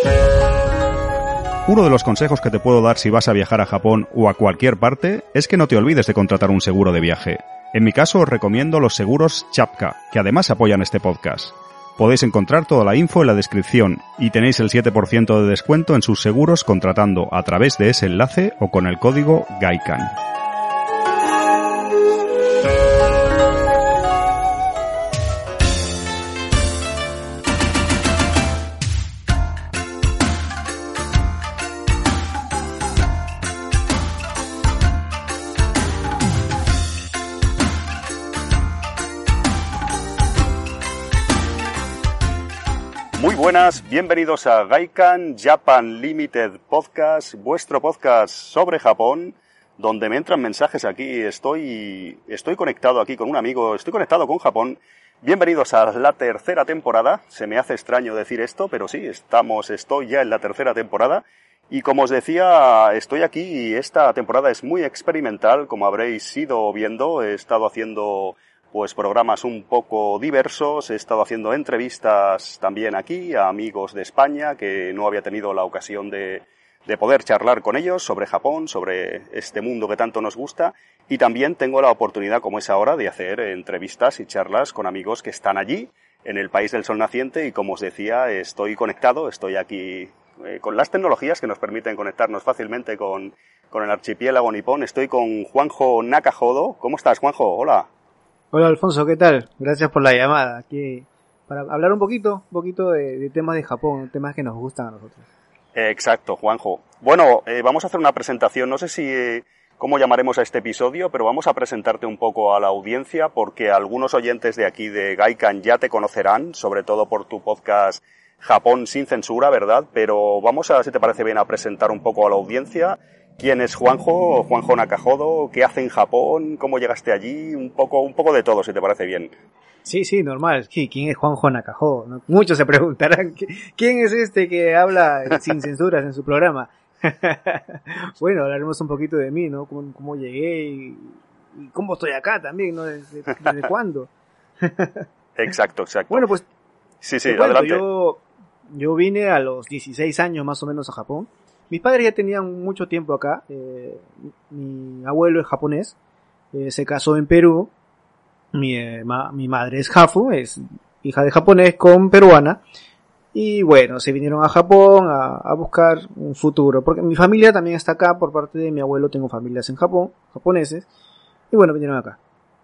Uno de los consejos que te puedo dar si vas a viajar a Japón o a cualquier parte es que no te olvides de contratar un seguro de viaje. En mi caso os recomiendo los seguros Chapka, que además apoyan este podcast. Podéis encontrar toda la info en la descripción y tenéis el 7% de descuento en sus seguros contratando a través de ese enlace o con el código GAIKAN. Muy buenas, bienvenidos a Gaikan Japan Limited Podcast, vuestro podcast sobre Japón, donde me entran mensajes aquí, estoy conectado aquí con un amigo, estoy conectado con Japón. Bienvenidos a la tercera temporada, se me hace extraño decir esto, pero sí, estoy ya en la tercera temporada. Y como os decía, estoy aquí y esta temporada es muy experimental, como habréis ido viendo, he estado haciendo pues programas un poco diversos, he estado haciendo entrevistas también aquí a amigos de España que no había tenido la ocasión de poder charlar con ellos sobre Japón, sobre este mundo que tanto nos gusta, y también tengo la oportunidad, como es ahora, de hacer entrevistas y charlas con amigos que están allí, en el país del sol naciente, y como os decía, estoy conectado, estoy aquí con las tecnologías que nos permiten conectarnos fácilmente con el archipiélago nipón. Estoy con Juanjo Nakajodo. ¿Cómo estás, Juanjo? Hola. Hola Alfonso, ¿qué tal? Gracias por la llamada. Aquí para hablar un poquito de temas de Japón, temas que nos gustan a nosotros. Exacto, Juanjo. Bueno, vamos a hacer una presentación, no sé si cómo llamaremos a este episodio, pero vamos a presentarte un poco a la audiencia porque algunos oyentes de aquí de Gaikan ya te conocerán, sobre todo por tu podcast Japón sin censura, ¿verdad? Pero vamos a, si te parece bien, a presentar un poco a la audiencia. ¿Quién es Juanjo? Juanjo Nakajodo, ¿qué hace en Japón? ¿Cómo llegaste allí? Un poco de todo, si te parece bien. Sí, normal. ¿Quién es Juanjo Nakajodo? ¿No? Muchos se preguntarán, ¿quién es este que habla sin censuras en su programa? Bueno, hablaremos un poquito de mí, ¿no? Cómo llegué y cómo estoy acá también, ¿no? ¿Desde cuándo? Exacto. Bueno, pues sí, adelante. Yo vine a los 16 años más o menos a Japón. Mis padres ya tenían mucho tiempo acá. Mi abuelo es japonés, se casó en Perú. Mi madre es Hafu, es hija de japonés con peruana. Y bueno, se vinieron a Japón a buscar un futuro. Porque mi familia también está acá, por parte de mi abuelo tengo familias en Japón, japoneses. Y bueno, vinieron acá.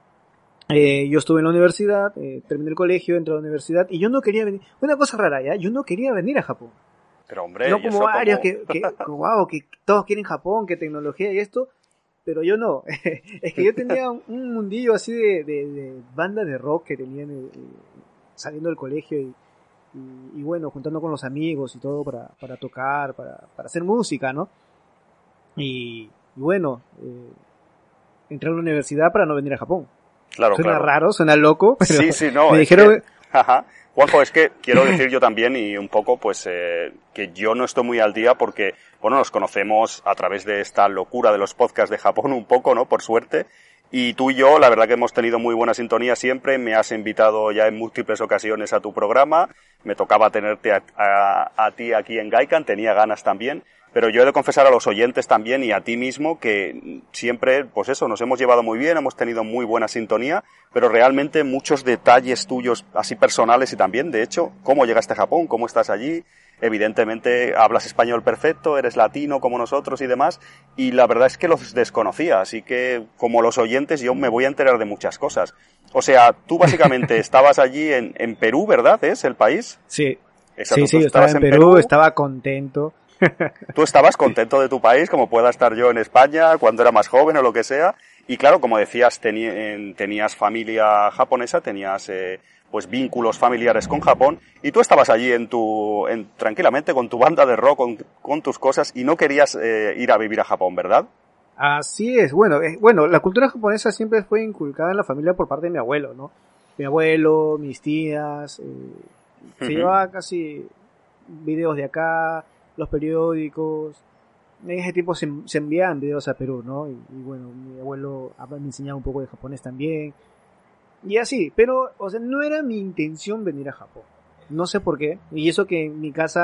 Yo estuve en la universidad, terminé el colegio, entré a la universidad y yo no quería venir. Una cosa rara, ¿ya? Yo no quería venir a Japón. Pero hombre, no como varios que wow, que todos quieren Japón, que tecnología y esto, pero yo no. Es que yo tenía un mundillo así de banda de rock que tenía saliendo del colegio y bueno, juntando con los amigos y todo para tocar, para hacer música, ¿no? Y bueno, entré a la universidad para no venir a Japón. Claro, suena raro, suena loco, pero sí, no, me dijeron... Ajá. Juanjo, es que quiero decir yo también y un poco pues que yo no estoy muy al día porque, bueno, nos conocemos a través de esta locura de los podcasts de Japón un poco, ¿no? Por suerte. Y tú y yo, la verdad que hemos tenido muy buena sintonía siempre. Me has invitado ya en múltiples ocasiones a tu programa. Me tocaba tenerte a ti aquí en Gaikan, tenía ganas también. Pero yo he de confesar a los oyentes también y a ti mismo que siempre, pues eso, nos hemos llevado muy bien, hemos tenido muy buena sintonía, pero realmente muchos detalles tuyos así personales y también, de hecho, cómo llegaste a Japón, cómo estás allí, evidentemente hablas español perfecto, eres latino como nosotros y demás, y la verdad es que los desconocía, así que como los oyentes yo me voy a enterar de muchas cosas. O sea, tú básicamente estabas allí en Perú, ¿verdad? ¿Es el país? Sí. Exacto, Sí, yo estaba en Perú, estaba contento. Tú estabas contento de tu país, como pueda estar yo en España, cuando era más joven o lo que sea. Y claro, como decías, tenías familia japonesa, tenías pues vínculos familiares con Japón, y tú estabas allí tranquilamente con tu banda de rock, con tus cosas, y no querías ir a vivir a Japón, ¿verdad? Así es. Bueno, la cultura japonesa siempre fue inculcada en la familia por parte de mi abuelo, ¿no? Mi abuelo, mis tías, se llevaba casi videos de acá, los periódicos. En ese tiempo se enviaban videos a Perú, ¿no? Y bueno, mi abuelo me enseñaba un poco de japonés también. Y así, pero, o sea, no era mi intención venir a Japón. No sé por qué. Y eso que en mi casa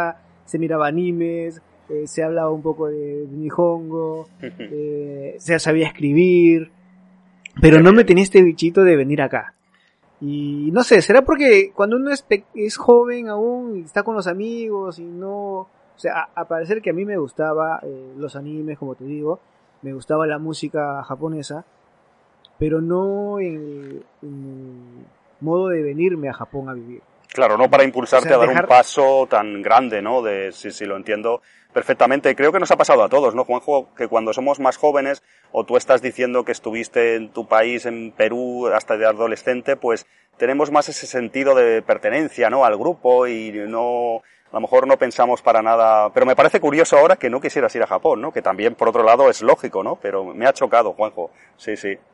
se miraba animes, se hablaba un poco de Nihongo, se sabía escribir, pero no me tenía este bichito de venir acá. Y no sé, será porque cuando uno es joven aún y está con los amigos y no... O sea, a parecer que a mí me gustaba los animes, como te digo, me gustaba la música japonesa, pero no en modo de venirme a Japón a vivir. Claro, no para impulsarte, o sea, a dar un paso tan grande, ¿no? Sí, lo entiendo perfectamente. Creo que nos ha pasado a todos, ¿no, Juanjo? Que cuando somos más jóvenes, o tú estás diciendo que estuviste en tu país, en Perú, hasta de adolescente, pues tenemos más ese sentido de pertenencia, ¿no? Al grupo y no... A lo mejor no pensamos para nada... Pero me parece curioso ahora que no quisieras ir a Japón, ¿no? Que también, por otro lado, es lógico, ¿no? Pero me ha chocado, Juanjo. Sí.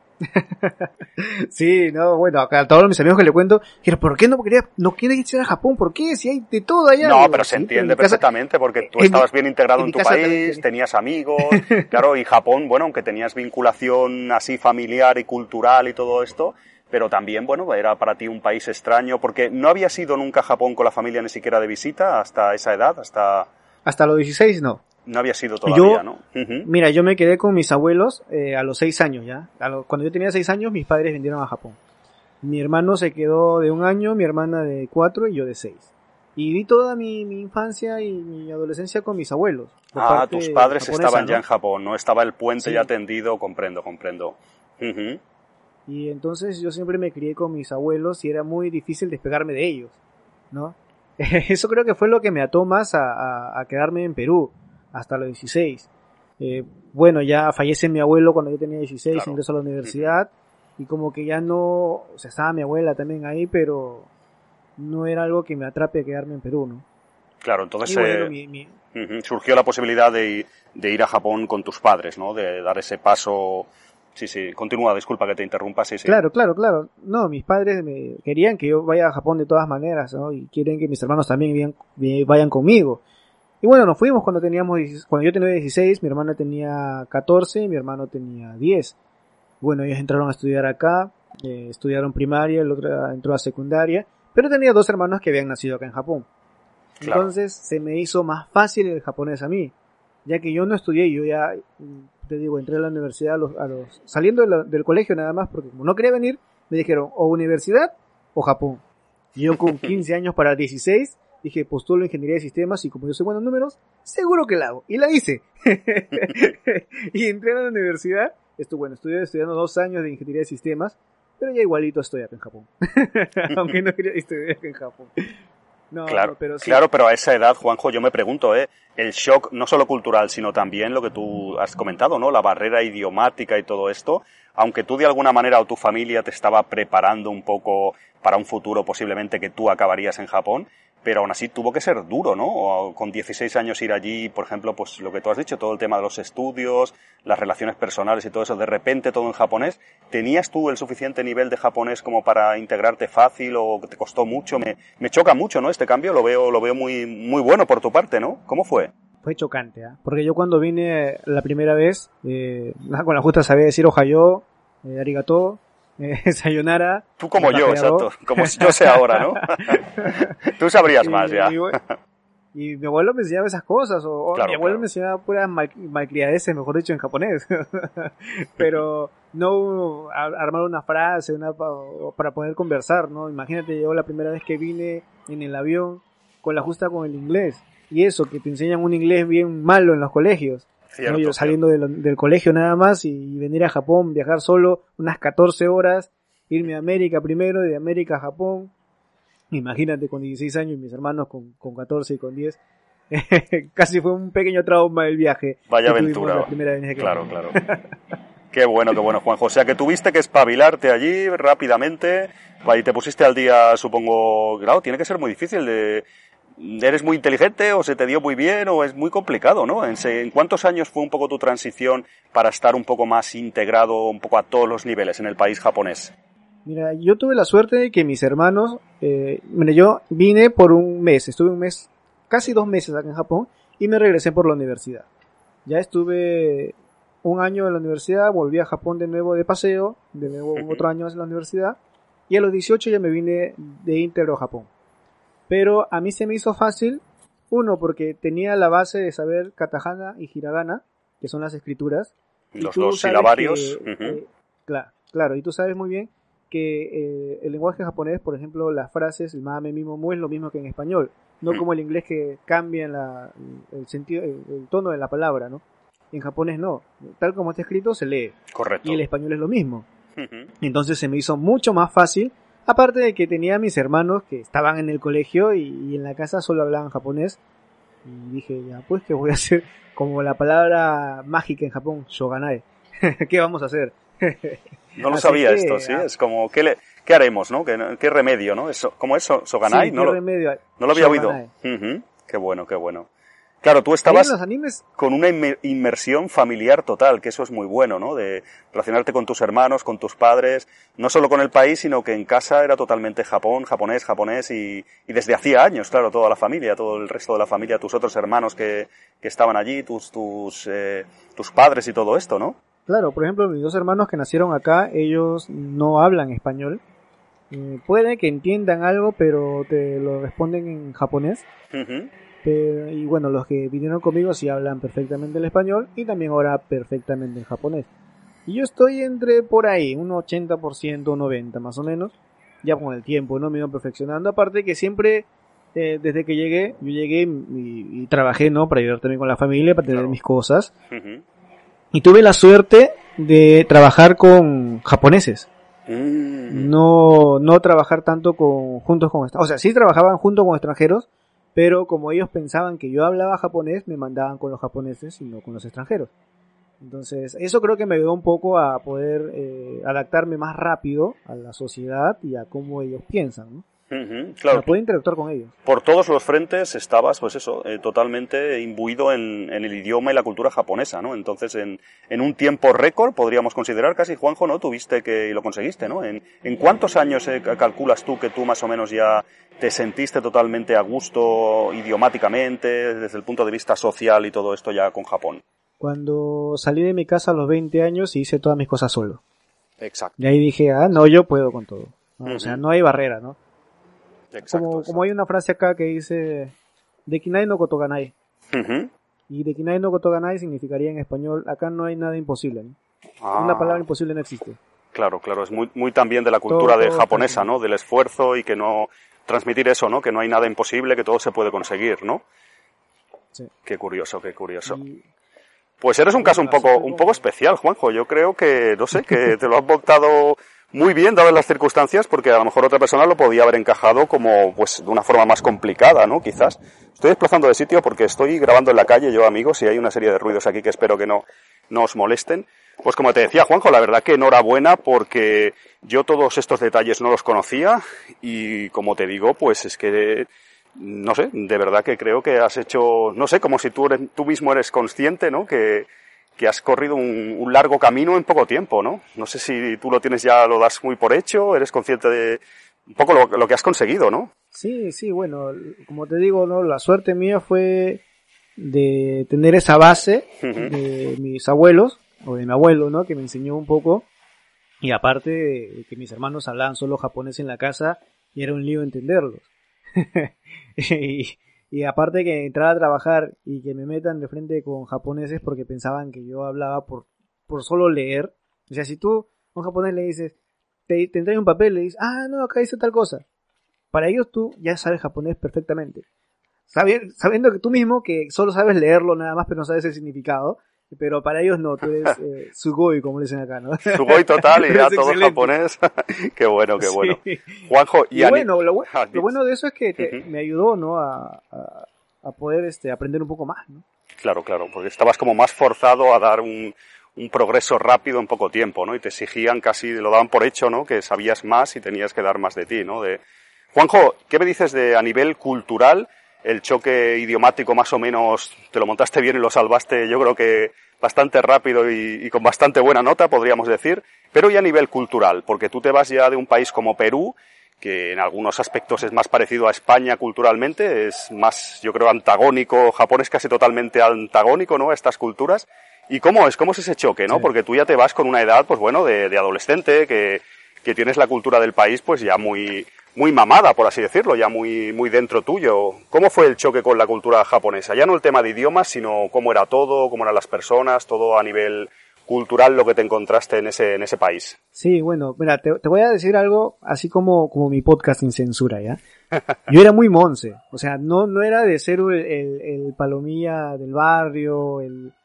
Sí, no, bueno, acá a todos mis amigos que le cuento, pero ¿por qué no quieres ir a Japón? ¿Por qué? Si hay de todo allá. No, pero se entiende perfectamente porque tú estabas bien integrado en tu país, tenías amigos, claro, y Japón, bueno, aunque tenías vinculación así familiar y cultural y todo esto, pero también, bueno, era para ti un país extraño, porque no habías ido nunca a Japón con la familia ni siquiera de visita hasta esa edad, hasta los 16 no. No había sido todavía, ¿no? Mira, yo me quedé con mis abuelos a los 6 años ya. Cuando yo tenía 6 años, mis padres vinieron a Japón. Mi hermano se quedó de 1 año, mi hermana de 4 y yo de 6. Y vi toda mi infancia y mi adolescencia con mis abuelos. Tus padres estaban, ¿no?, ya en Japón, ¿no? Estaba el puente ya tendido, comprendo. Y entonces yo siempre me crié con mis abuelos y era muy difícil despegarme de ellos, ¿no? Eso creo que fue lo que me ató más a quedarme en Perú hasta los 16. Bueno, ya fallece mi abuelo cuando yo tenía 16, claro. Ingreso a la universidad y como que ya no, o sea, estaba mi abuela también ahí, pero no era algo que me atrape a quedarme en Perú, ¿no? Claro, entonces surgió la posibilidad de ir a Japón con tus padres, ¿no? De dar ese paso. Sí, continúa, disculpa que te interrumpa, sí. Claro. No, mis padres me querían que yo vaya a Japón de todas maneras, ¿no? Y quieren que mis hermanos también vayan conmigo. Y bueno, nos fuimos cuando yo tenía 16, mi hermana tenía 14 y mi hermano tenía 10. Bueno, ellos entraron a estudiar acá, estudiaron primaria, el otro entró a secundaria, pero tenía 2 hermanos que habían nacido acá en Japón. Claro. Entonces se me hizo más fácil el japonés a mí, ya que yo no estudié, yo ya, te digo, entré a la universidad saliendo del colegio nada más, porque como no quería venir, me dijeron o universidad o Japón. Y yo con 15 años para 16, dije, postulo ingeniería de sistemas y como yo soy bueno en números, seguro que la hago. Y la hice. Y entré a la universidad, estuve estudiando 2 años de ingeniería de sistemas, pero ya igualito estoy acá en Japón. Aunque no quería estudiar acá en Japón. No, claro, pero sí. Claro, pero a esa edad, Juanjo, yo me pregunto, el shock no solo cultural, sino también lo que tú has comentado, ¿no? La barrera idiomática y todo esto, aunque tú de alguna manera o tu familia te estaba preparando un poco para un futuro posiblemente que tú acabarías en Japón, pero aún así tuvo que ser duro, ¿no? O con 16 años ir allí, por ejemplo, pues lo que tú has dicho, todo el tema de los estudios, las relaciones personales y todo eso, de repente todo en japonés. ¿Tenías tú el suficiente nivel de japonés como para integrarte fácil o te costó mucho? Me choca mucho, ¿no? Este cambio lo veo muy, muy bueno por tu parte, ¿no? ¿Cómo fue? Fue chocante, ¿eh? Porque yo cuando vine la primera vez, con la justa sabía decir ohayo, arigato, sayonara. Tú como yo, exacto, como yo sé ahora, ¿no? Tú sabrías más ya. Y mi abuelo me enseñaba esas cosas, claro, mi abuelo me enseñaba puras malcriadeces, mejor dicho, en japonés. Pero no armar una frase para poder conversar, ¿no? Imagínate, yo la primera vez que vine en el avión con la justa con el inglés. Y eso, que te enseñan un inglés bien malo en los colegios. Cierto, ¿no? Yo saliendo del colegio nada más y venir a Japón, viajar solo unas 14 horas, irme a América primero, de América a Japón. Imagínate con 16 años y mis hermanos con 14 y con 10. Casi fue un pequeño trauma el viaje. Vaya aventura. La primera vez que claro. Qué bueno, Juanjo. O sea que tuviste que espabilarte allí rápidamente y te pusiste al día, supongo. Claro, tiene que ser muy difícil ¿Eres muy inteligente o se te dio muy bien o es muy complicado, ¿no? ¿En cuántos años fue un poco tu transición para estar un poco más integrado, un poco a todos los niveles en el país japonés? Mira, yo tuve la suerte de que mis hermanos, yo vine por un mes, estuve un mes, casi 2 meses acá en Japón y me regresé por la universidad. Ya estuve 1 año en la universidad, volví a Japón de nuevo de paseo, de nuevo otro año en la universidad y a los 18 ya me vine de íntegro a Japón. Pero a mí se me hizo fácil, Uno, porque tenía la base de saber katakana y hiragana, que son las escrituras. Los silabarios. Claro, y tú sabes muy bien que el lenguaje japonés, por ejemplo, las frases, el mame, mi, momu, es lo mismo que en español. No como el inglés que cambia el sentido, el tono de la palabra, ¿no? En japonés no. Tal como está escrito, se lee. Correcto. Y el español es lo mismo. Entonces se me hizo mucho más fácil. Aparte de que tenía a mis hermanos que estaban en el colegio y en la casa solo hablaban japonés. Y dije, ya, pues, ¿qué voy a hacer? Como la palabra mágica en Japón, shoganai. ¿Qué vamos a hacer? No lo sabía esto, ¿sí? Es como, ¿qué haremos, no? ¿Qué remedio, no? ¿Cómo es shoganai? Sí, no, remedio? No lo había oído. Qué bueno, qué bueno. Claro, tú estabas con una inmersión familiar total, que eso es muy bueno, ¿no? De relacionarte con tus hermanos, con tus padres, no solo con el país, sino que en casa era totalmente japonés, y desde hacía años, claro, toda la familia, todo el resto de la familia, tus otros hermanos que estaban allí, tus padres y todo esto, ¿no? Claro, por ejemplo, mis dos hermanos que nacieron acá, ellos no hablan español. Puede que entiendan algo, pero te lo responden en japonés. Y bueno, los que vinieron conmigo sí hablan perfectamente el español y también ahora perfectamente el japonés. Y yo estoy entre por ahí, un 80%, 90% más o menos. Ya con el tiempo, ¿no? Me iban perfeccionando. Aparte que siempre, desde que llegué, yo llegué y trabajé, ¿no? Para ayudar también con la familia, para tener mis cosas. Y tuve la suerte de trabajar con japoneses. No trabajar tanto juntos con... O sea, sí trabajaban junto con extranjeros, pero como ellos pensaban que yo hablaba japonés, me mandaban con los japoneses y no con los extranjeros. Entonces, eso creo que me ayudó un poco a poder adaptarme más rápido a la sociedad y a cómo ellos piensan, ¿no? Claro, para poder interactuar con ellos. Por todos los frentes estabas, pues eso, totalmente imbuido en el idioma y la cultura japonesa, ¿no? Entonces, en un tiempo récord, podríamos considerar casi, Juanjo, ¿no? Tuviste y lo conseguiste, ¿no? ¿En cuántos años calculas tú que tú más o menos ya te sentiste totalmente a gusto idiomáticamente, desde el punto de vista social y todo esto ya con Japón? Cuando salí de mi casa a los 20 años y hice todas mis cosas solo. Exacto. Y ahí dije, no, yo puedo con todo. ¿No? O sea, no hay barrera, ¿no? Exacto, como hay una frase acá que dice Dekinai no kotoganai. Y Dekinai no kotoganai significaría en español, acá no hay nada imposible, ¿no? Una palabra imposible no existe. Claro, es muy también de la cultura todo japonesa, ¿no? Del esfuerzo y que no transmitir eso, ¿no? Que no hay nada imposible, que todo se puede conseguir, ¿no? Sí. Qué curioso. Pues eres un caso un poco especial, Juanjo. Yo creo que, no sé, que te lo has montado muy bien, dadas las circunstancias, porque a lo mejor otra persona lo podía haber encajado como, pues, de una forma más complicada, ¿no? Quizás. Estoy desplazando de sitio porque estoy grabando en la calle, yo, amigos, y hay una serie de ruidos aquí que espero que no os molesten. Pues como te decía, Juanjo, la verdad que enhorabuena, porque yo todos estos detalles no los conocía, y como te digo, pues es que, no sé, de verdad que creo que has hecho, no sé, como si tú mismo eres consciente, ¿no? Que has corrido un largo camino en poco tiempo, ¿no? No sé si tú lo tienes ya, lo das muy por hecho, eres consciente de un poco lo que has conseguido, ¿no? Sí, bueno, como te digo, ¿no? La suerte mía fue de tener esa base de mis abuelos, o de mi abuelo, ¿no? Que me enseñó un poco, y aparte de que mis hermanos hablaban solo japonés en la casa, y era un lío entenderlos. Y aparte que entrar a trabajar y que me metan de frente con japoneses porque pensaban que yo hablaba por solo leer. O sea, si tú a un japonés le dices, te trae un papel, le dices, no, acá dice tal cosa. Para ellos tú ya sabes japonés perfectamente. Sabiendo que tú mismo que solo sabes leerlo nada más, pero no sabes el significado. Pero para ellos no, tú eres sugoi, como le dicen acá, ¿no? Sugoi total y ya todo japonés. Qué bueno. Sí. Juanjo, y bueno, lo bueno de eso es que me ayudó, ¿no? A poder aprender un poco más, ¿no? Claro, porque estabas como más forzado a dar un progreso rápido en poco tiempo, ¿no? Y te exigían casi, lo daban por hecho, ¿no? Que sabías más y tenías que dar más de ti, ¿no? Juanjo, ¿qué me dices a nivel cultural? El choque idiomático más o menos te lo montaste bien y lo salvaste, yo creo que bastante rápido y con bastante buena nota, podríamos decir. Pero y a nivel cultural, porque tú te vas ya de un país como Perú, que en algunos aspectos es más parecido a España culturalmente, es más, yo creo, antagónico, Japón es casi totalmente antagónico, ¿no?, a estas culturas. ¿Y cómo es ese choque, no? Sí. Porque tú ya te vas con una edad, pues bueno, de adolescente, que tienes la cultura del país, pues ya muy muy mamada, por así decirlo, ya muy, muy dentro tuyo. ¿Cómo fue el choque con la cultura japonesa? Ya no el tema de idiomas, sino cómo era todo, cómo eran las personas, todo a nivel cultural lo que te encontraste en ese país. Sí, bueno, mira, te voy a decir algo así como mi podcast sin censura, ¿ya? Yo era muy monce, o sea, no era de ser el palomilla del barrio,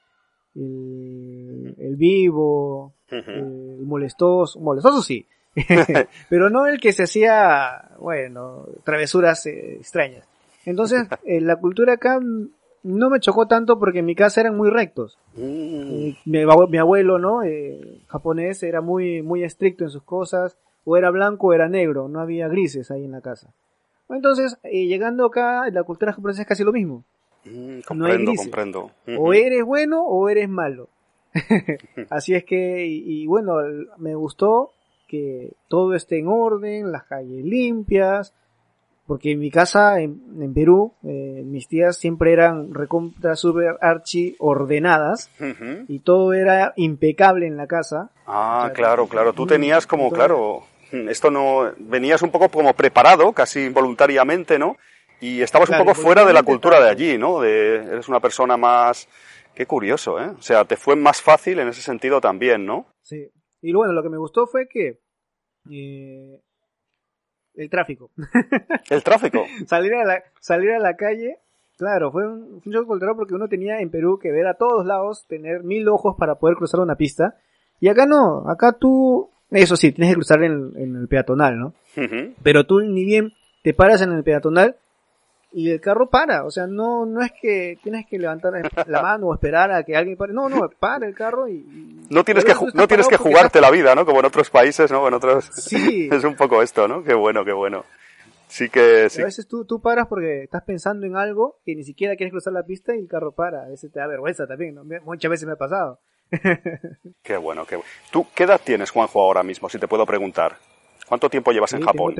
el vivo, el molestoso sí, pero no el que se hacía, bueno, travesuras extrañas. Entonces, la cultura acá no me chocó tanto porque en mi casa eran muy rectos. Mi abuelo, ¿no? Japonés, era muy estricto en sus cosas, o era blanco o era negro, no había grises ahí en la casa. Entonces, llegando acá, la cultura japonesa es casi lo mismo. No hay grises. Comprendo. O eres bueno o eres malo. Así es que, y bueno, me gustó que todo esté en orden, las calles limpias, porque en mi casa, en Perú, mis tías siempre eran recontra super archi ordenadas, y todo era impecable en la casa. Ah, o sea, claro. Tú tenías como, claro, esto no, venías un poco como preparado, casi involuntariamente, ¿no? Y estabas un poco fuera de la cultura de allí, ¿no? Eres una persona más... Qué curioso, ¿eh? O sea, te fue más fácil en ese sentido también, ¿no? Sí. Y bueno, lo que me gustó fue que... el tráfico. ¿El tráfico? salir a la calle, claro, fue un choque cultural porque uno tenía en Perú que ver a todos lados, tener 1000 ojos para poder cruzar una pista. Y acá no, acá tú... Eso sí, tienes que cruzar en el peatonal, ¿no? Pero tú ni bien te paras en el peatonal y el carro para, o sea, no es que tienes que levantar la mano o esperar a que alguien pare, no, para el carro y no tienes que jugarte la vida, ¿no? Como en otros países, ¿no? En otros sí. Es un poco esto, ¿no? Qué bueno. Sí que sí. A veces tú paras porque estás pensando en algo que ni siquiera quieres cruzar la pista y el carro para, a veces te da vergüenza también, ¿no? Muchas veces me ha pasado. Qué bueno. ¿Tú qué edad tienes, Juanjo, ahora mismo, si te puedo preguntar? ¿Cuánto tiempo llevas en Japón?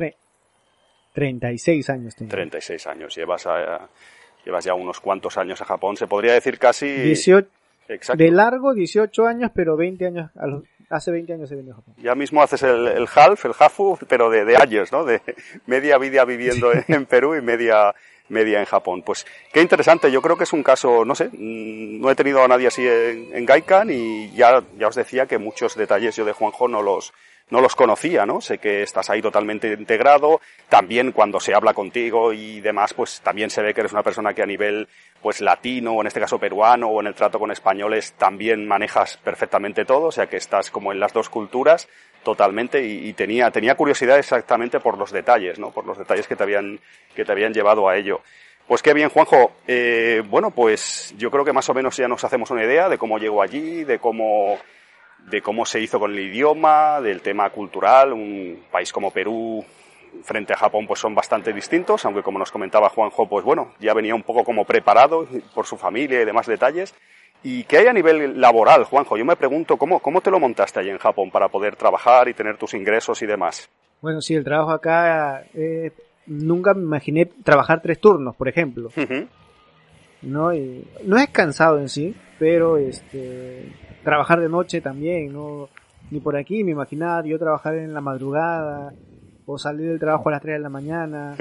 36 años tengo. 36 años. Llevas ya unos cuantos años en Japón. Se podría decir casi... 18. Exacto. De largo, 18 años, pero 20 años... Hace 20 años he venido a Japón. Ya mismo haces el hafu, pero de años, ¿no? De media vida viviendo en Perú y media en Japón. Pues qué interesante. Yo creo que es un caso, no sé, no he tenido a nadie así en Gaikan y ya os decía que muchos detalles yo de Juanjo no los conocía, ¿no? Sé que estás ahí totalmente integrado, también cuando se habla contigo y demás, pues también se ve que eres una persona que a nivel, pues latino, o en este caso peruano, o en el trato con españoles, también manejas perfectamente todo, o sea que estás como en las dos culturas totalmente y tenía curiosidad exactamente por los detalles, ¿no? Por los detalles que te habían llevado a ello. Pues qué bien, Juanjo. Bueno, pues yo creo que más o menos ya nos hacemos una idea de cómo llegó allí, de cómo se hizo con el idioma, del tema cultural. Un país como Perú frente a Japón pues son bastante distintos, aunque como nos comentaba Juanjo, pues bueno, ya venía un poco como preparado por su familia y demás detalles. ¿Y qué hay a nivel laboral, Juanjo? Yo me pregunto, ¿cómo te lo montaste allí en Japón para poder trabajar y tener tus ingresos y demás? Bueno, sí, el trabajo acá, nunca me imaginé trabajar 3 turnos, por ejemplo. ¿No? Y no es cansado en sí, pero trabajar de noche también, ¿no? Ni por aquí me imaginaba yo trabajar en la madrugada o salir del trabajo a las 3 de la mañana.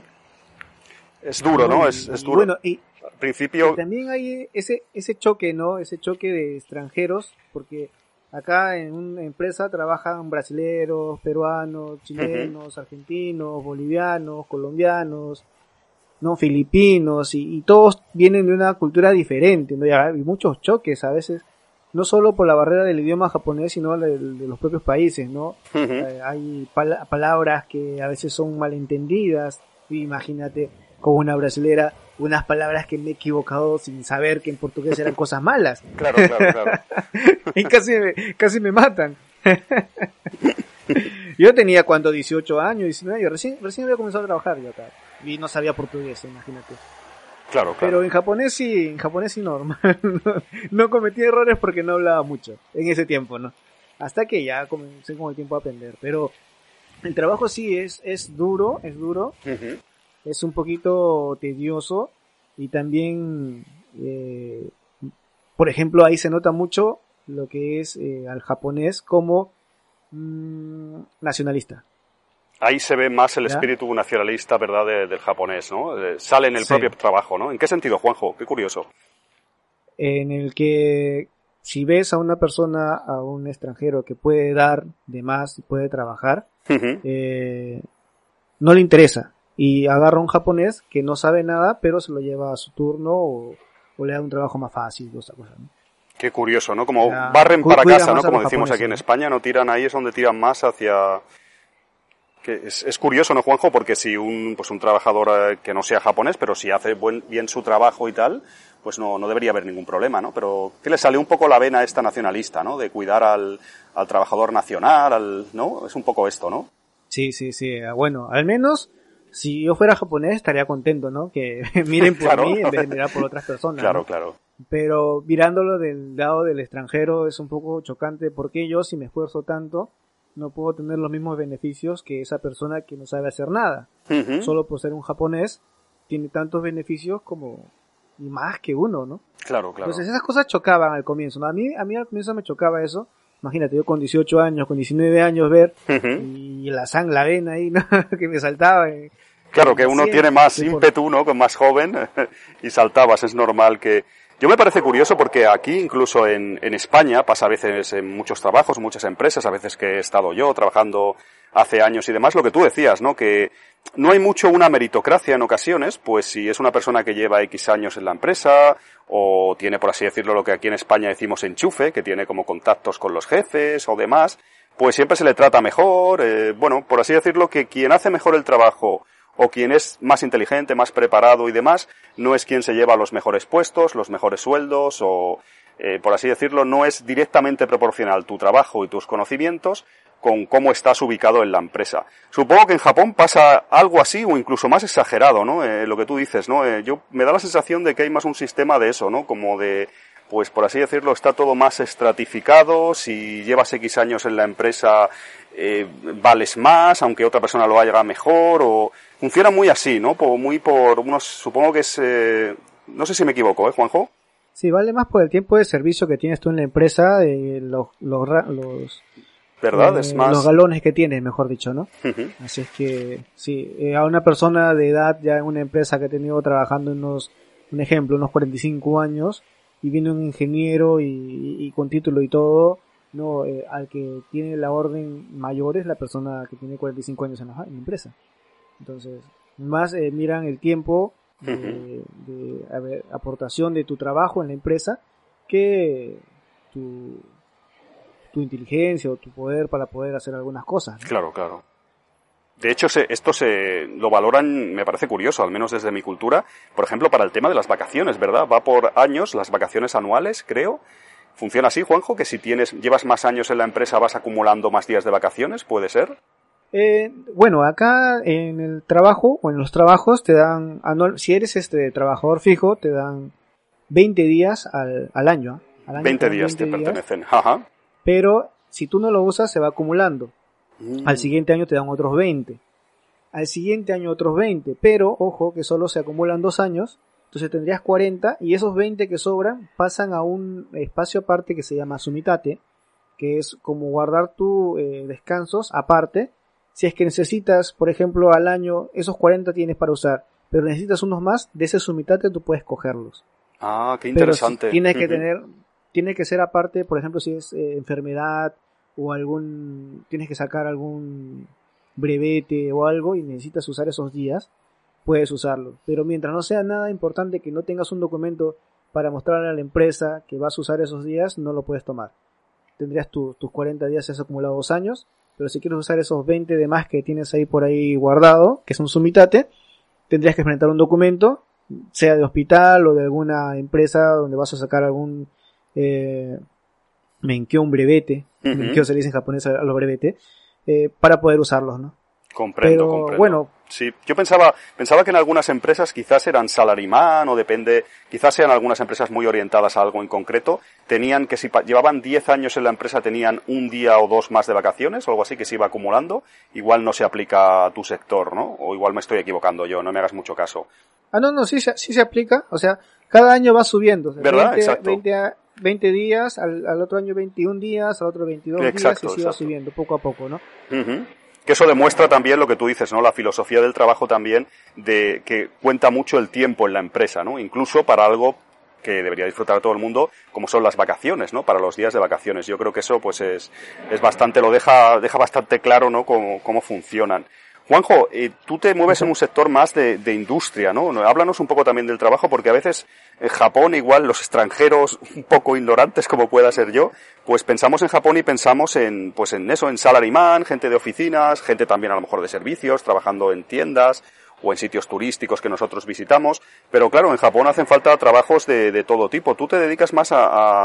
Es duro, ¿no? Es duro. Bueno, al principio... Y también hay ese choque, ¿no? Ese choque de extranjeros, porque acá en una empresa trabajan brasileros, peruanos, chilenos, argentinos, bolivianos, colombianos, ¿no? Filipinos, y todos vienen de una cultura diferente, ¿no? Y hay muchos choques a veces, no solo por la barrera del idioma japonés, sino de los propios países, ¿no? Hay palabras que a veces son malentendidas. Imagínate, como una brasilera, unas palabras que me he equivocado sin saber que en portugués eran cosas malas. Claro. Y casi me matan. Yo tenía, 18 años, 19 años, recién había comenzado a trabajar yo acá. Y no sabía portugués, imagínate. Claro. Pero en japonés sí normal. No cometí errores porque no hablaba mucho en ese tiempo, ¿no? Hasta que ya comencé con el tiempo a aprender. Pero el trabajo sí es duro. Es un poquito tedioso. Y también, por ejemplo, ahí se nota mucho lo que es al japonés como nacionalista. Ahí se ve más el ¿ya? espíritu nacionalista, ¿verdad?, del japonés, ¿no? Sale en el Sí. propio trabajo, ¿no? ¿En qué sentido, Juanjo? Qué curioso. En el que si ves a una persona, a un extranjero que puede dar de más y puede trabajar, Ujú. no le interesa. Y agarra a un japonés que no sabe nada, pero se lo lleva a su turno o le da un trabajo más fácil, o sea, cosas, ¿no? Qué curioso, ¿no? Como O sea, barren para cuidan casa, ¿no? más a Como los decimos aquí japoneses, en ¿no? España, no tiran ahí, es donde tiran más hacia... Que es curioso, ¿no, Juanjo? Porque si un trabajador que no sea japonés, pero si hace bien su trabajo y tal, pues no debería haber ningún problema, ¿no? Pero que le sale un poco la vena esta nacionalista, ¿no? De cuidar al trabajador nacional, ¿no? Es un poco esto, ¿no? Sí, sí, sí. Bueno, al menos si yo fuera japonés estaría contento, ¿no? Que miren por Claro. mí en vez de mirar por otras personas, Claro, ¿no? claro. Pero mirándolo del lado del extranjero es un poco chocante porque yo, si me esfuerzo tanto, no puedo tener los mismos beneficios que esa persona que no sabe hacer nada. Ujú. Solo por ser un japonés tiene tantos beneficios como y más que uno, ¿no? Claro, claro. Entonces esas cosas chocaban al comienzo, ¿no? A mí al comienzo me chocaba eso. Imagínate, yo con 18 años, con 19 años ver Ujú. y la vena ahí, ¿no? Que me saltaba. Claro, que uno Siempre, tiene más sí, ímpetu, ¿no? Que más joven y saltabas, es normal que... Yo me parece curioso porque aquí, incluso en España, pasa a veces en muchos trabajos, muchas empresas, a veces que he estado yo trabajando hace años y demás, lo que tú decías, ¿no? Que no hay mucho una meritocracia en ocasiones, pues si es una persona que lleva X años en la empresa o tiene, por así decirlo, lo que aquí en España decimos enchufe, que tiene como contactos con los jefes o demás, pues siempre se le trata mejor, bueno, por así decirlo, que quien hace mejor el trabajo o quien es más inteligente, más preparado y demás, no es quien se lleva los mejores puestos, los mejores sueldos o, por así decirlo, no es directamente proporcional tu trabajo y tus conocimientos con cómo estás ubicado en la empresa. Supongo que en Japón pasa algo así o incluso más exagerado, ¿no? Lo que tú dices, ¿no? Yo me da la sensación de que hay más un sistema de eso, ¿no? Como de, pues por así decirlo, está todo más estratificado, si llevas X años en la empresa vales más, aunque otra persona lo haga mejor, o funciona muy así, ¿no? Muy por unos, supongo que es, no sé si me equivoco, Juanjo? Sí, vale más por el tiempo de servicio que tienes tú en la empresa, ¿Verdad? Es más... los galones que tienes, mejor dicho, ¿no? Uh-huh. Así es que, sí, a una persona de edad ya en una empresa que ha tenido trabajando un ejemplo, unos 45 años, y viene un ingeniero y con título y todo, no, al que tiene la orden mayor es la persona que tiene 45 años en la empresa. Entonces, más miran el tiempo de aportación de tu trabajo en la empresa que tu inteligencia o tu poder para poder hacer algunas cosas, ¿no? Claro, claro. De hecho, esto se lo valoran, me parece curioso, al menos desde mi cultura, por ejemplo, para el tema de las vacaciones, ¿verdad? Va por años, las vacaciones anuales, creo. ¿Funciona así, Juanjo? Que si llevas más años en la empresa vas acumulando más días de vacaciones, ¿puede ser? Bueno, acá en el trabajo o en los trabajos te dan, si eres trabajador fijo, te dan 20 días al año. Al año 20 te dan días 20 te días, pertenecen. Ajá. pero si tú no lo usas se va acumulando. Al siguiente año te dan otros 20. Al siguiente año otros 20. Pero, ojo, que solo se acumulan 2 años. Entonces tendrías 40 y esos 20 que sobran pasan a un espacio aparte que se llama sumitate, que es como guardar tus descansos aparte. Si es que necesitas, por ejemplo, al año, esos 40 tienes para usar, pero necesitas unos más, de ese sumitate tú puedes cogerlos. Ah, qué interesante. Pero tienes que tiene que ser aparte, por ejemplo, si es enfermedad o tienes que sacar algún brevete o algo y necesitas usar esos días, puedes usarlo. Pero mientras no sea nada importante, que no tengas un documento para mostrarle a la empresa que vas a usar esos días, no lo puedes tomar. Tendrías tus 40 días, has acumulado 2 años, pero si quieres usar esos 20 de más que tienes ahí por ahí guardado, que es un sumitate, tendrías que presentar un documento, sea de hospital o de alguna empresa donde vas a sacar algún menkyo, un brevete, Uh-huh. menkyo se le dice en japonés a los brevetes, para poder usarlos, ¿no? Comprendo, Pero, comprendo. bueno. Sí, yo pensaba que en algunas empresas quizás eran salaryman o depende, quizás sean algunas empresas muy orientadas a algo en concreto, tenían que si llevaban 10 años en la empresa tenían un día o 2 más de vacaciones o algo así que se iba acumulando, igual no se aplica a tu sector, ¿no? O igual me estoy equivocando yo, no me hagas mucho caso. No, sí se aplica, o sea, cada año va subiendo. O sea, ¿Verdad? 20, Exacto. 20 días, al otro año 21 días, al otro 22 Exacto, días y así va exacto. subiendo poco a poco, ¿no? Uh-huh. Que eso demuestra también lo que tú dices, ¿no? La filosofía del trabajo también, de que cuenta mucho el tiempo en la empresa, ¿no? Incluso para algo que debería disfrutar todo el mundo, como son las vacaciones, ¿no? Para los días de vacaciones. Yo creo que eso, pues, es bastante, deja bastante claro, ¿no? Cómo funcionan. Juanjo, tú te mueves en un sector más de industria, ¿no? Háblanos un poco también del trabajo, porque a veces en Japón, igual los extranjeros un poco ignorantes como pueda ser yo, pues pensamos en Japón y pensamos en eso, en salaryman, gente de oficinas, gente también a lo mejor de servicios, trabajando en tiendas o en sitios turísticos que nosotros visitamos, pero claro, en Japón hacen falta trabajos de todo tipo. Tú te dedicas más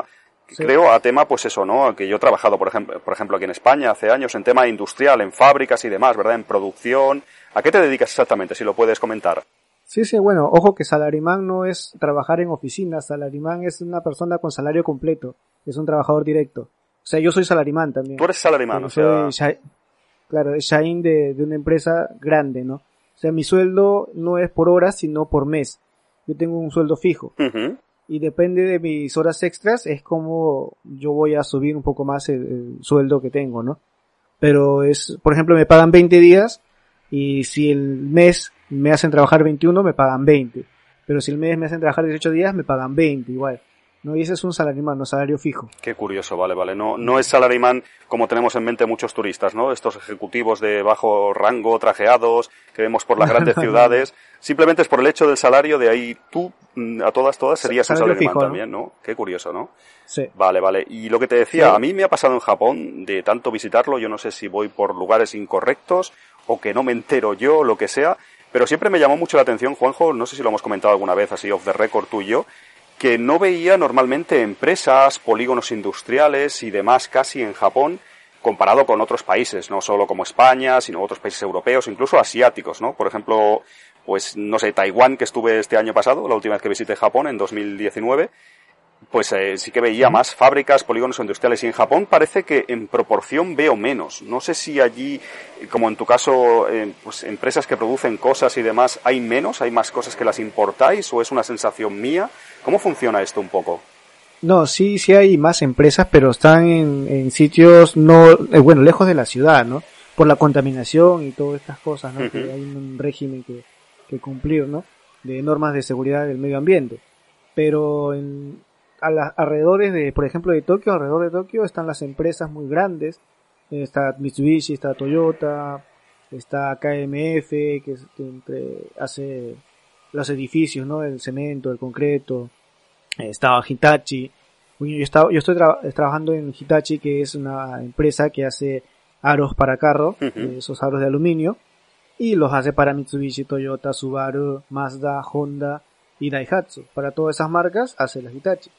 Sí. creo, a tema, pues eso, ¿no? Que yo he trabajado, por ejemplo, aquí en España hace años en tema industrial, en fábricas y demás, ¿verdad? En producción. ¿A qué te dedicas exactamente, si lo puedes comentar? Sí, bueno, ojo que salaryman no es trabajar en oficina, salaryman es una persona con salario completo, es un trabajador directo. O sea, yo soy salaryman también. Tú eres salaryman, o sea... Claro, es Shain de una empresa grande, ¿no? O sea, mi sueldo no es por hora, sino por mes. Yo tengo un sueldo fijo. Uh-huh. Y depende de mis horas extras, es como yo voy a subir un poco más el sueldo que tengo, ¿no? Pero por ejemplo, me pagan 20 días, y si el mes me hacen trabajar 21, me pagan 20. Pero si el mes me hacen trabajar 18 días, me pagan 20 igual. ¿No? Y ese es un salaryman, no salario fijo. Qué curioso, vale. No es salaryman como tenemos en mente muchos turistas, ¿no? Estos ejecutivos de bajo rango, trajeados, que vemos por las grandes ciudades. Simplemente es por el hecho del salario, de ahí tú, a todas serías un salaryman fijo, también, ¿no? Qué curioso, ¿no? Sí. Vale. Y lo que te decía, sí. A mí me ha pasado en Japón, de tanto visitarlo, yo no sé si voy por lugares incorrectos, o que no me entero yo, lo que sea, pero siempre me llamó mucho la atención, Juanjo, no sé si lo hemos comentado alguna vez, así off the record tú y yo, que no veía normalmente empresas, polígonos industriales y demás casi en Japón, comparado con otros países, no solo como España, sino otros países europeos, incluso asiáticos, ¿no? Por ejemplo, pues no sé, Taiwán, que estuve este año pasado, la última vez que visité Japón, en 2019, pues sí que veía más fábricas, polígonos industriales, y en Japón parece que en proporción veo menos. No sé si allí, como en tu caso, pues empresas que producen cosas y demás, hay menos, hay más cosas que las importáis, o es una sensación mía. ¿Cómo funciona esto un poco? No, sí hay más empresas, pero están en sitios no, lejos de la ciudad, ¿no? Por la contaminación y todas estas cosas, ¿no? Uh-huh. Que hay un régimen que cumplir, ¿no? De normas de seguridad del medio ambiente. Pero alrededores de, por ejemplo, alrededor de Tokio están las empresas muy grandes. Está Mitsubishi, está Toyota, está KMF, que hace los edificios, ¿no? El cemento, el concreto. Estaba Hitachi. Yo estoy trabajando en Hitachi, que es una empresa que hace aros para carro, uh-huh. Esos aros de aluminio, y los hace para Mitsubishi, Toyota, Subaru, Mazda, Honda y Daihatsu. Para todas esas marcas hace la Hitachi.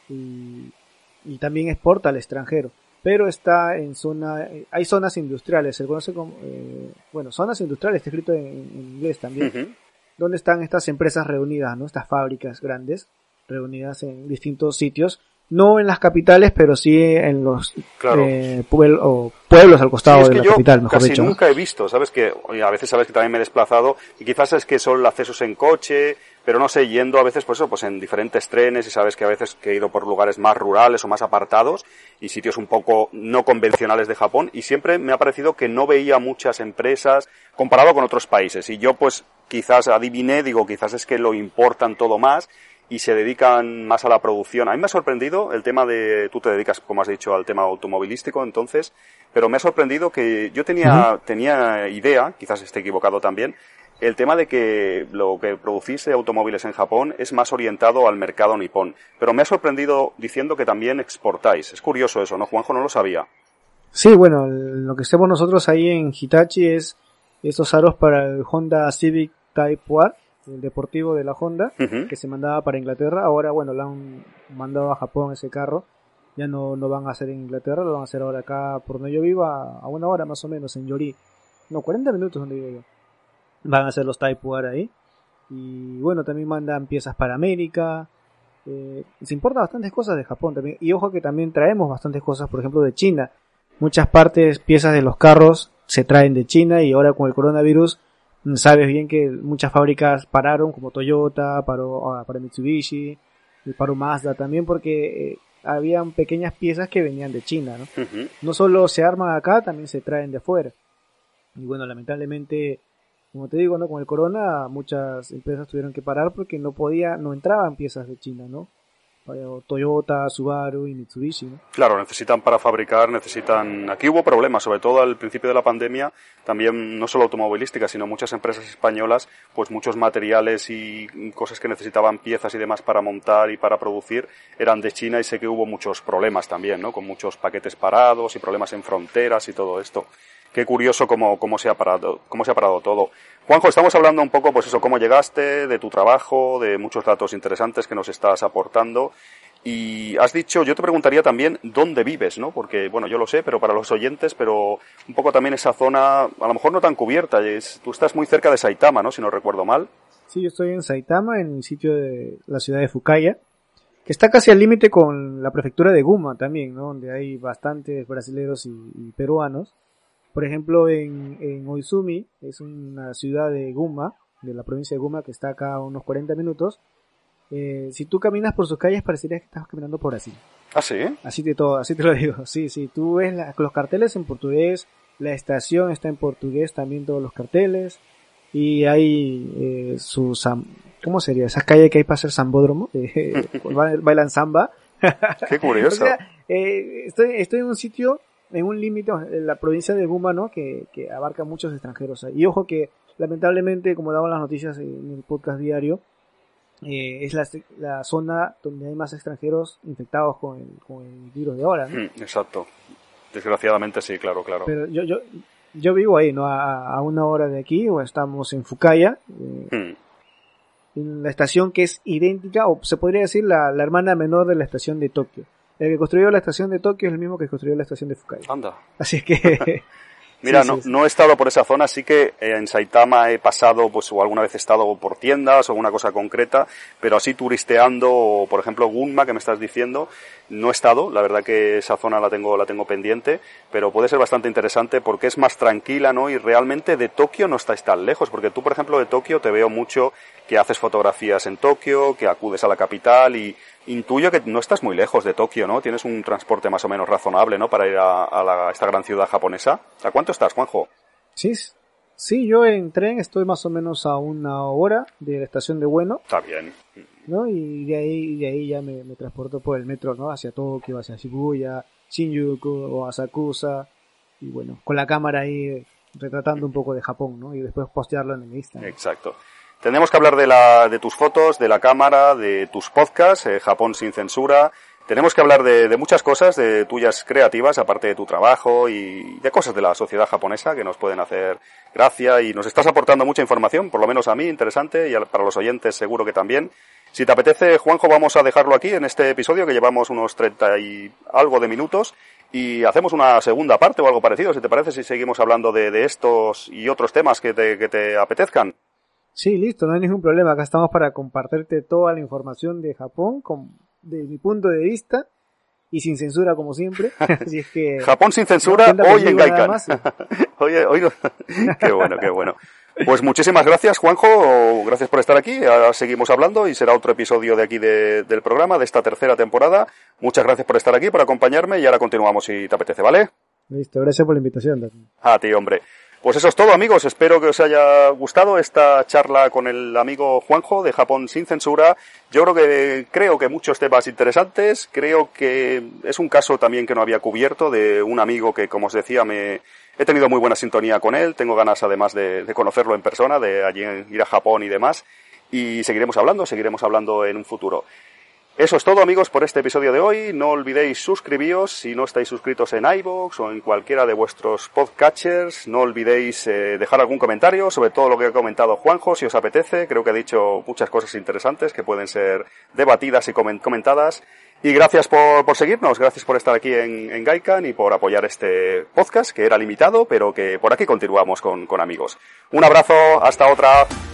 Y también exporta al extranjero. Pero está en hay zonas industriales, se conoce como, zonas industriales, está escrito en inglés también, uh-huh. Donde están estas empresas reunidas, ¿no? Estas fábricas grandes, reunidas en distintos sitios, no en las capitales, pero sí en los pueblos al costado de la capital, mejor dicho. Casi nunca he visto, sabes que a veces sabes que también me he desplazado y quizás es que son accesos en coche, pero no sé, yendo a veces pues en diferentes trenes, y sabes que a veces que he ido por lugares más rurales o más apartados y sitios un poco no convencionales de Japón, y siempre me ha parecido que no veía muchas empresas comparado con otros países, y yo pues quizás adiviné, quizás es que lo importan todo más y se dedican más a la producción. A mí me ha sorprendido el tema tú te dedicas, como has dicho, al tema automovilístico, entonces, pero me ha sorprendido que yo tenía idea, quizás esté equivocado también, el tema de que lo que producís de automóviles en Japón es más orientado al mercado nipón. Pero me ha sorprendido diciendo que también exportáis. Es curioso eso, ¿no, Juanjo? No lo sabía. Sí, bueno, lo que hacemos nosotros ahí en Hitachi es estos aros para el Honda Civic Type R, el deportivo de la Honda, uh-huh. Que se mandaba para Inglaterra. Ahora, lo han mandado a Japón ese carro. Ya no van a hacer en Inglaterra, lo van a hacer ahora acá por donde yo vivo, a una hora más o menos, en Yori. 40 minutos donde vivo yo. Van a hacer los Type R ahí. Y también mandan piezas para América. Se importa bastantes cosas de Japón también. Y ojo que también traemos bastantes cosas, por ejemplo, de China. Muchas piezas de los carros se traen de China, y ahora con el coronavirus sabes bien que muchas fábricas pararon, como Toyota, para Mitsubishi, y para Mazda también, porque habían pequeñas piezas que venían de China, ¿no? Uh-huh. No solo se arman acá, también se traen de afuera. Y bueno, lamentablemente, como te digo, ¿no? Con el corona, muchas empresas tuvieron que parar porque no entraban piezas de China, ¿no? Toyota, Subaru y Mitsubishi, ¿no? Claro, necesitan para fabricar, Aquí hubo problemas, sobre todo al principio de la pandemia, también no solo automovilística, sino muchas empresas españolas, pues muchos materiales y cosas que necesitaban piezas y demás para montar y para producir eran de China, y sé que hubo muchos problemas también, ¿no? Con muchos paquetes parados y problemas en fronteras y todo esto. Qué curioso cómo se ha parado todo. Juanjo, estamos hablando un poco, pues eso, cómo llegaste, de tu trabajo, de muchos datos interesantes que nos estás aportando. Y has dicho, yo te preguntaría también dónde vives, ¿no? Porque, bueno, yo lo sé, pero para los oyentes, pero un poco también esa zona, a lo mejor no tan cubierta. Tú estás muy cerca de Saitama, ¿no? Si no recuerdo mal. Sí, yo estoy en Saitama, en el sitio de la ciudad de Fukaya, que está casi al límite con la prefectura de Gunma también, ¿no? Donde hay bastantes brasileros y peruanos. Por ejemplo, en Oizumi, es una ciudad de Gunma, de la provincia de Gunma, que está acá a unos 40 minutos. Si tú caminas por sus calles, parecería que estás caminando por Brasil. ¿Ah, sí? Así te lo digo. Sí, tú ves los carteles en portugués, la estación está en portugués, también todos los carteles. Y hay ¿cómo sería? Esas calles que hay para hacer sambódromo, bailan samba. Qué curioso. O sea, estoy en un sitio, en un límite, en la provincia de Gunma, ¿no? Que abarca muchos extranjeros. Y ojo que, lamentablemente, como daban las noticias en el podcast diario, es la zona donde hay más extranjeros infectados con el virus de ahora, ¿no? Exacto. Desgraciadamente sí, claro. Pero yo vivo ahí, ¿no? A una hora de aquí, o estamos en Fukaya, en la estación que es idéntica, o se podría decir la hermana menor de la estación de Tokio. El que construyó la estación de Tokio es el mismo que construyó la estación de Fukaya. Anda. Así es que... Mira, sí. No he estado por esa zona, sí que en Saitama he pasado, pues, o alguna vez he estado por tiendas o alguna cosa concreta, pero así turisteando, por ejemplo, Gunma, que me estás diciendo, no he estado. La verdad que esa zona la tengo pendiente, pero puede ser bastante interesante porque es más tranquila, ¿no? Y realmente de Tokio no estáis tan lejos, porque tú, por ejemplo, de Tokio te veo mucho que haces fotografías en Tokio, que acudes a la capital, y intuyo que no estás muy lejos de Tokio, ¿no? Tienes un transporte más o menos razonable, ¿no? Para ir a esta gran ciudad japonesa. ¿A cuánto estás, Juanjo? Sí, yo en tren estoy más o menos a una hora de la estación de Ueno. Está bien. ¿No? Y de ahí ya me transporto por el metro, ¿no? Hacia Tokio, hacia Shibuya, Shinjuku o Asakusa. Y bueno, con la cámara ahí retratando un poco de Japón, ¿no? Y después postearlo en el Instagram. Exacto. Tendremos que hablar de tus fotos, de la cámara, de tus podcasts, Japón sin censura. Tenemos que hablar de muchas cosas, de tuyas creativas, aparte de tu trabajo, y de cosas de la sociedad japonesa que nos pueden hacer gracia, y nos estás aportando mucha información, por lo menos a mí, interesante, y para los oyentes seguro que también. Si te apetece, Juanjo, vamos a dejarlo aquí en este episodio, que llevamos unos 30 y algo de minutos, y hacemos una segunda parte o algo parecido, si te parece, si seguimos hablando de estos y otros temas que te apetezcan. Sí, listo, no hay ningún problema. Acá estamos para compartirte toda la información de Japón de mi punto de vista y sin censura, como siempre. Así es que Japón sin censura, hoy en Gaikan. Hoy no. Qué bueno. Pues muchísimas gracias, Juanjo. Gracias por estar aquí. Ahora seguimos hablando y será otro episodio de aquí del programa, de esta tercera temporada. Muchas gracias por estar aquí, por acompañarme, y ahora continuamos si te apetece, ¿vale? Listo, gracias por la invitación. A ti, hombre. Pues eso es todo, amigos. Espero que os haya gustado esta charla con el amigo Juanjo de Japón sin censura. Yo creo que muchos temas interesantes. Creo que es un caso también que no había cubierto, de un amigo que, como os decía, he tenido muy buena sintonía con él. Tengo ganas, además, de conocerlo en persona, de allí ir a Japón y demás. Y seguiremos hablando en un futuro. Eso es todo, amigos, por este episodio de hoy. No olvidéis suscribíos si no estáis suscritos en iVoox o en cualquiera de vuestros podcatchers. No olvidéis dejar algún comentario sobre todo lo que ha comentado Juanjo, si os apetece. Creo que ha dicho muchas cosas interesantes que pueden ser debatidas y comentadas. Y gracias por seguirnos, gracias por estar aquí en Gaikan y por apoyar este podcast, que era limitado, pero que por aquí continuamos con amigos. Un abrazo, hasta otra.